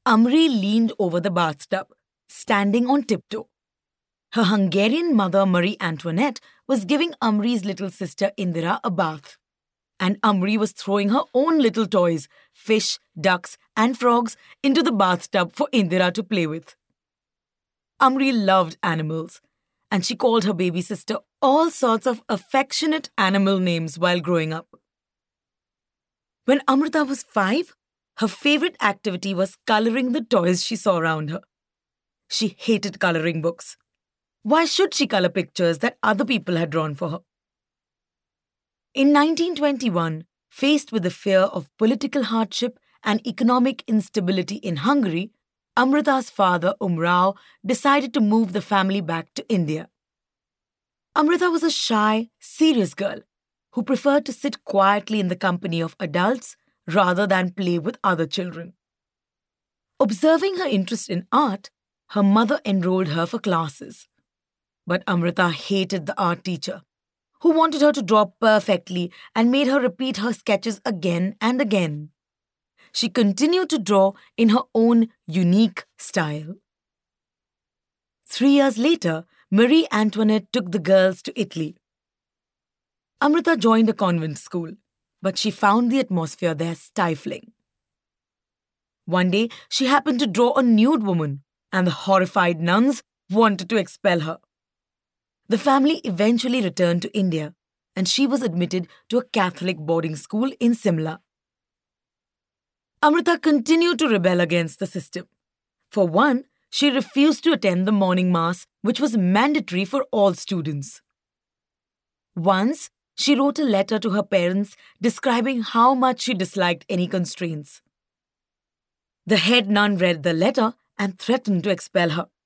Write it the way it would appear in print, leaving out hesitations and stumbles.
Amri leaned over the bathtub, standing on tiptoe. Her Hungarian mother, Marie Antoinette, was giving Amri's little sister Indira a bath. And Amri was throwing her own little toys, fish, ducks, and frogs, into the bathtub for Indira to play with. Amri loved animals, and she called her baby sister all sorts of affectionate animal names while growing up. When Amrita was 5, her favorite activity was coloring the toys she saw around her. She hated coloring books. Why should she color pictures that other people had drawn for her? In 1921, faced with the fear of political hardship and economic instability in Hungary, Amrita's father, Umrao, decided to move the family back to India. Amrita was a shy, serious girl who preferred to sit quietly in the company of adults rather than play with other children. Observing her interest in art, her mother enrolled her for classes. But Amrita hated the art teacher, who wanted her to draw perfectly and made her repeat her sketches again and again. She continued to draw in her own unique style. 3 years later, Marie Antoinette took the girls to Italy. Amrita joined a convent school, but she found the atmosphere there stifling. One day, she happened to draw a nude woman, and the horrified nuns wanted to expel her. The family eventually returned to India, and she was admitted to a Catholic boarding school in Simla. Amrita continued to rebel against the system. For one, she refused to attend the morning mass, which was mandatory for all students. Once, she wrote a letter to her parents describing how much she disliked any constraints. The head nun read the letter and threatened to expel her.